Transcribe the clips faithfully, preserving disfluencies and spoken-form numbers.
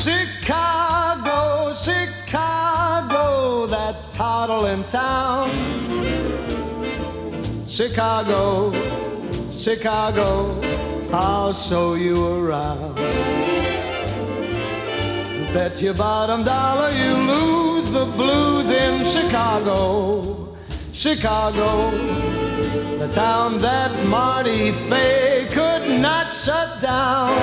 Chicago, Chicago, that toddling town. Chicago, Chicago, I'll show you around. Bet your bottom dollar you lose the blues in Chicago. Chicago, the town that Marty Fay could not shut down.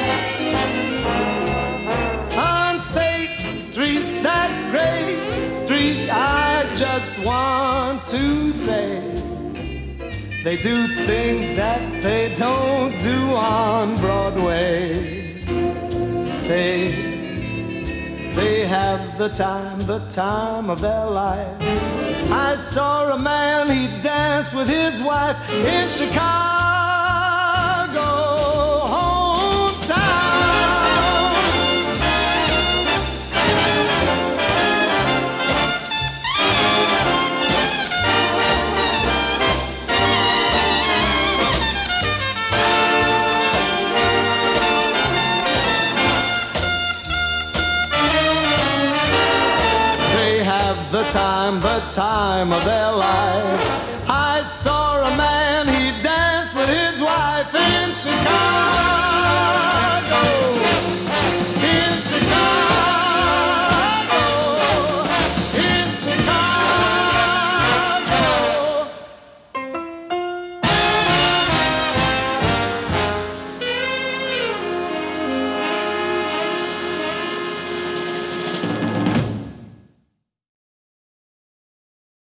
On State Street, that great street, I just want to say, they do things that they don't do on Broadway. Say, they have the time, the time of their life. I saw a man, he danced with his wife in Chicago, hometown. The time, the time of their life. I saw a man, he danced with his wife in Chicago.